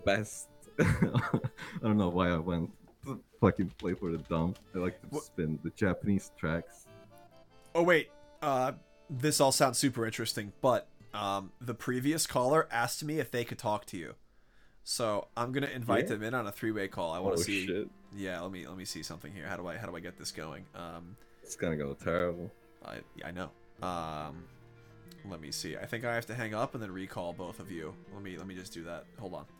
best. I don't know why I went to fucking play for the dump. I like to What? spin the Japanese tracks. Oh wait, this all sounds super interesting, but the previous caller asked me if they could talk to you, so I'm gonna invite Yeah. them in on a three-way call. I want to Oh see. shit, Yeah, let me see something here. How do I get this going? it's gonna go terrible. I know. Let me see. I think I have to hang up and then recall both of you. Let me just do that. Hold on.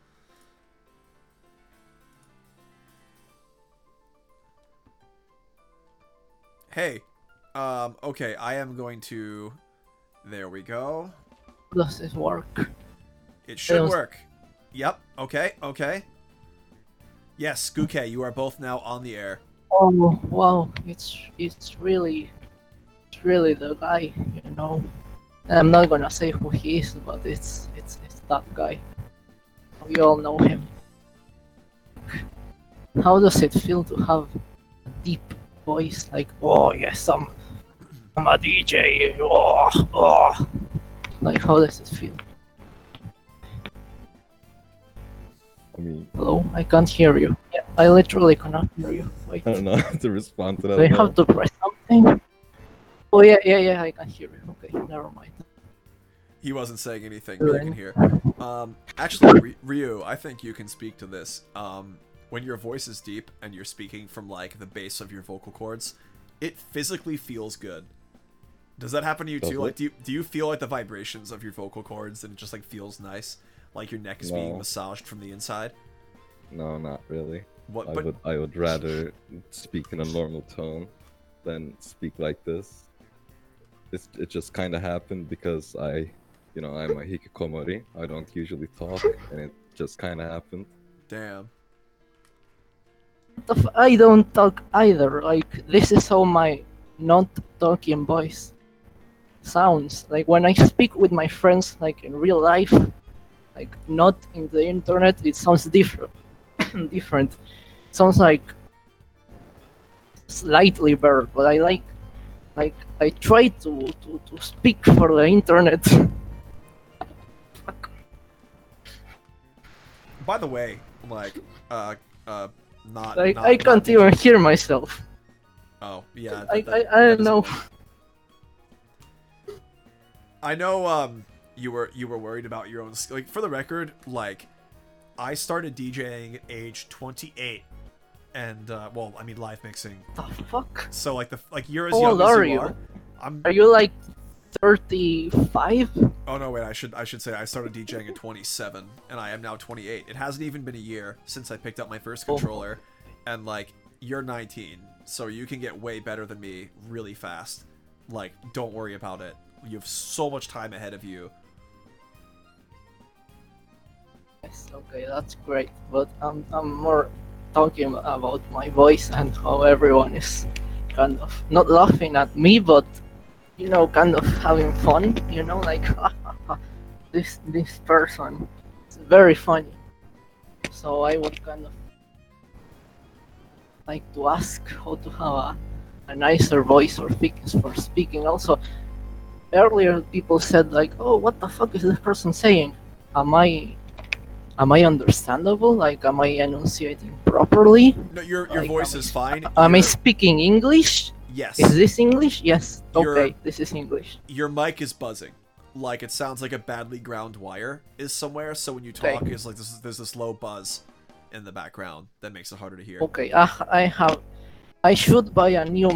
Hey. Okay, I am going to. There we go. Does this work? It should Yes. work. Yep. Okay. Okay. Yes, Guke, you are both now on the air. Oh wow, it's really the guy, you know. I'm not gonna say who he is, but it's that guy. We all know him. How does it feel to have a deep voice like, oh yes, I'm a DJ. Oh. Like, how does it feel? I mean, Hello, I can't hear you. Yeah, I literally cannot hear you. Wait, I don't know how to respond to that. do I at all. have to press something? Oh yeah, I can hear you. Okay, never mind. He wasn't saying anything, but you can hear. Actually, Ryu, I think you can speak to this. When your voice is deep and you're speaking from like the base of your vocal cords, it physically feels good. Does that happen to you too? Does Like, it? do you feel like the vibrations of your vocal cords and it just like feels nice, like your neck is being No. massaged from the inside? No, not really. What? I But would rather speak in a normal tone than speak like this. It just kind of happened because I'm a hikikomori. I don't usually talk, and it just kind of happened. damn. I don't talk either. Like, this is how my not talking voice sounds. Like when I speak with my friends, like in real life, like not in the internet, it sounds different. different. It sounds like slightly better, but like I try to speak for the internet. By the way, like, not Like not, I not can't DJ. even hear myself. Oh yeah. I that don't doesn't know. work. I know. You were worried about your own. Like, for the record, like, I started DJing age 28, and well, I mean live mixing. The fuck? So like you're as How young old as are you you? are. I'm. Are you like 35? Oh no, wait. I should say I started DJing at 27, and I am now 28. It hasn't even been a year since I picked up my first Oh. controller, and like you're 19, so you can get way better than me really fast. Like, don't worry about it. You have so much time ahead of you. Yes, okay, that's great. But I'm more talking about my voice and how everyone is kind of not laughing at me, but you know, kind of having fun. You know, like this person is very funny. So I would kind of like to ask how to have a nicer voice or thickness for speaking. Also, earlier people said like, "Oh, what the fuck is this person saying? Am I understandable? Like, am I enunciating properly? No, your Like, voice is fine. Am I Your- speaking English? yes. Is this English? Yes. You're- Okay, this is English. Your mic is buzzing. Like, it sounds like a badly ground wire is somewhere. So when you talk, Okay. it's like there's this low buzz in the background that makes it harder to hear. Okay, I should buy a new